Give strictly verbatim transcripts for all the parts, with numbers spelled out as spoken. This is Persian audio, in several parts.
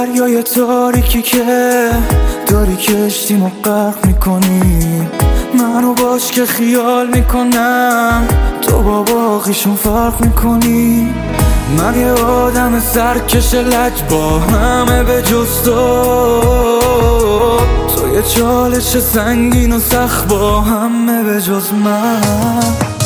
دریای تاریکی که داری کشتیمو غرق میکنی، منو باش که خیال میکنم تو با باقیشون فرق میکنی. من یه آدم سرکش لج با همه به جز تو، تو یه چالش سنگین و سخت با همه به جز من.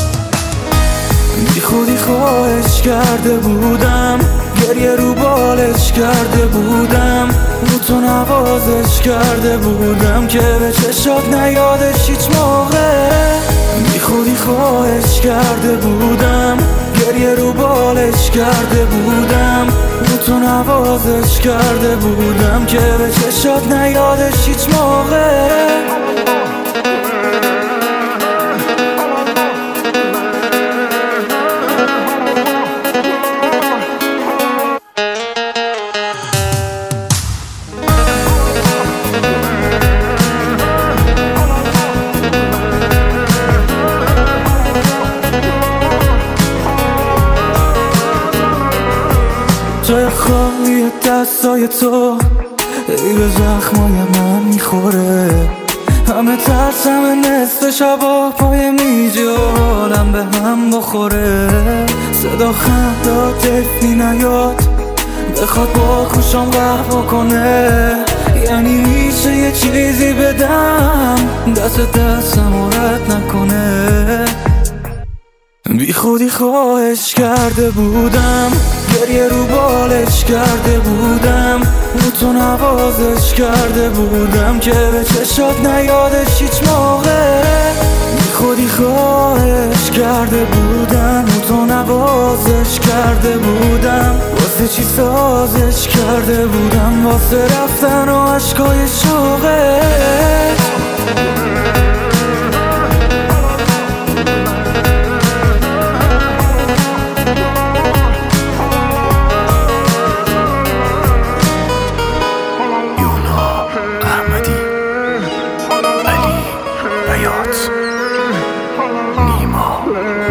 بی خودی خواهش کرده بودم، گریه رو بالش کرده بودم، رو تو نوازش کرده بودم که به چشات نیادش هیچ موقع. بی خودی خواهش کرده بودم، گریه رو بالش کرده بودم، رو تو نوازش کرده بودم که به چشات نیادش هیچ موقع. جای خالی دستای تو ای به زخمای من میخوره، همه ترس همه نصف شبا پای میجی و حالم به هم بخوره. صدا خنده تفی نیاد بخواد با خوشم قهوه کنه، یعنی میشه یه چیزی بدم دست دستم رد نکنه. بی خودی خواهش کرده بودم، گریه رو بالش کرده بودم، رو تو نوازش کرده بودم که به چشات نیادش هیچ موقع. بی خودی خواهش کرده بودم، رو تو نوازش کرده بودم، واسه چی سازش کرده بودم، واسه رفتن و عشقای شوقت. نیما